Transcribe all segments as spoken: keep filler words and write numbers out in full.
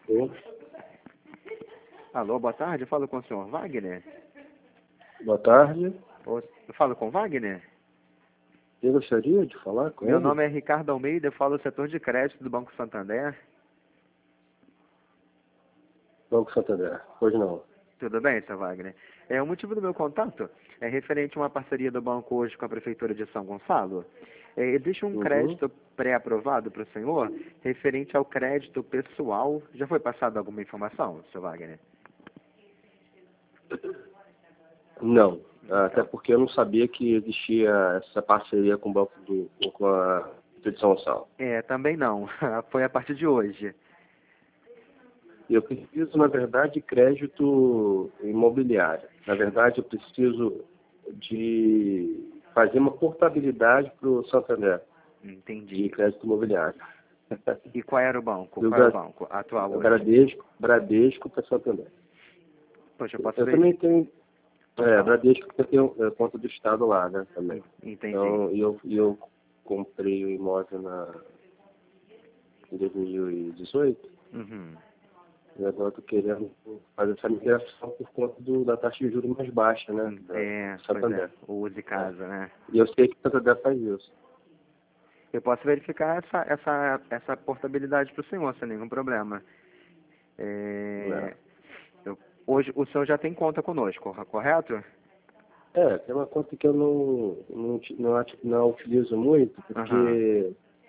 Ô, Alô, boa tarde, eu falo com o senhor Wagner? boa tarde. Ou- Eu falo com Wagner? Eu gostaria de falar com Meu ele. nome é Ricardo Almeida, eu falo do setor de crédito do Banco Santander. Banco Santander. Pois não. Tudo bem, senhor Wagner? É, o motivo do meu contato é referente a uma parceria do banco hoje com a Prefeitura de São Gonçalo. É, existe um Uhum. crédito pré-aprovado para o senhor referente ao crédito pessoal. Já foi passada alguma informação, senhor Wagner? Não. Até porque eu não sabia que existia essa parceria com o Banco do, com a Prefeitura de São Gonçalo. É, também não. Foi a partir de hoje. E eu preciso, na verdade, de crédito imobiliário. Na verdade, eu preciso de fazer uma portabilidade para o Santander de Entendi. crédito imobiliário. E qual era o banco? Do Qual é o Bra- banco atual hoje? Bradesco, Bradesco para Santander. Poxa, eu posso Eu ver? também tenho, Pode é, falar. Bradesco, porque eu tenho é, conta do Estado lá, né, também. Entendi. Então, e eu, e eu comprei o imóvel na, em dois mil e dezoito, Uhum. e agora estou querendo fazer essa migração por conta do, da taxa de juros mais baixa, né, da É, pois Santander. é, o Use Casa, né? E eu sei que o Santander faz isso. Eu posso verificar essa, essa, essa portabilidade para o senhor, sem nenhum problema. Né? É, eu- hoje o senhor já tem conta conosco, correto? É, tem uma conta que eu não, não, uti- não, ati- não utilizo muito, Aham, porque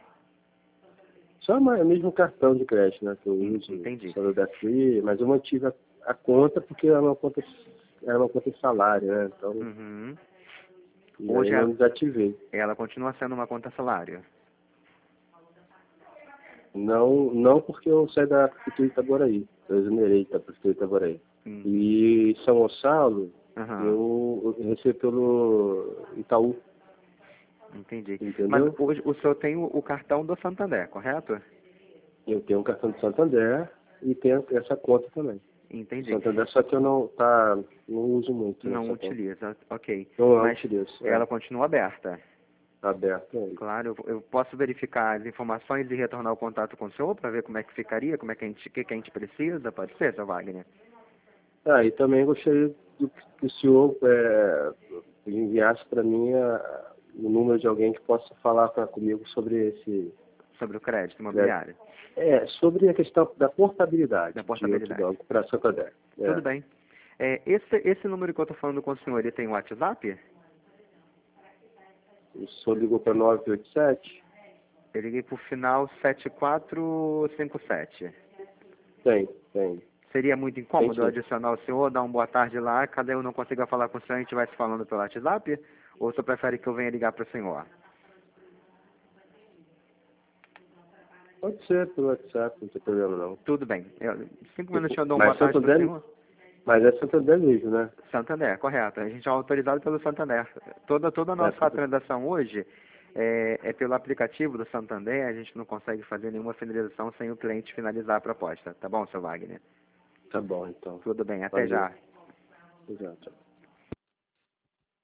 só ma- o mesmo cartão de crédito, né, que eu en- uso, entendi. Santander Free, mas eu mantive a, a conta porque era uma conta, era uma conta de salário, né, então, Uhum. e aí Hoje não ela, desativei. ela continua sendo uma conta salário. Não, não porque eu saí da Prefeitura de Itaboraí, eu exonerei da Prefeitura de Itaboraí. Hum. E São Gonçalo, Aham, eu, eu recebo pelo Itaú, entendi. Mas entendeu? hoje o senhor tem o, o cartão do Santander, correto? Eu tenho um cartão de Santander e tenho essa conta também. Entendi. Santander, só que eu não, tá, não uso muito Não nessa conta. utiliza, ok. Não, não Mas utilizo, ela é, continua aberta. tá aberto aí. Claro, eu, eu posso verificar as informações e retornar o contato com o senhor para ver como é que ficaria, como é que a gente, o que, que a gente precisa, pode ser, seu Wagner? Ah, e também gostaria do, que o senhor é, enviasse para mim a, o número de alguém que possa falar pra, comigo sobre esse Sobre o crédito crédito. imobiliário, É, sobre a questão da portabilidade da de outro portabilidade. banco para Santander. Tudo É, bem. É, esse, esse número que eu estou falando com o senhor, ele tem WhatsApp? o senhor ligou para nove oito sete? Eu liguei por final sete quatro cinco sete. Tem, tem. Seria muito Tem incômodo eu sim. adicionar o senhor, dar uma boa tarde lá, cada eu não consiga falar com o senhor, a gente vai se falando pelo WhatsApp? Ou o senhor prefere que eu venha ligar para o senhor? Pode ser pelo WhatsApp, não tem problema não. Tudo bem. Eu, cinco minutinhos eu dou uma boa Mas tarde para o Santander, senhor? mas é Santander mesmo, né? Santander, correto. A gente é autorizado pelo Santander. Toda, toda a É, nossa transação hoje é, é pelo aplicativo do Santander. A gente não consegue fazer nenhuma finalização sem o cliente finalizar a proposta. Tá bom, seu Wagner? tá bom então. Tudo bem. Até Valeu. já. Exato.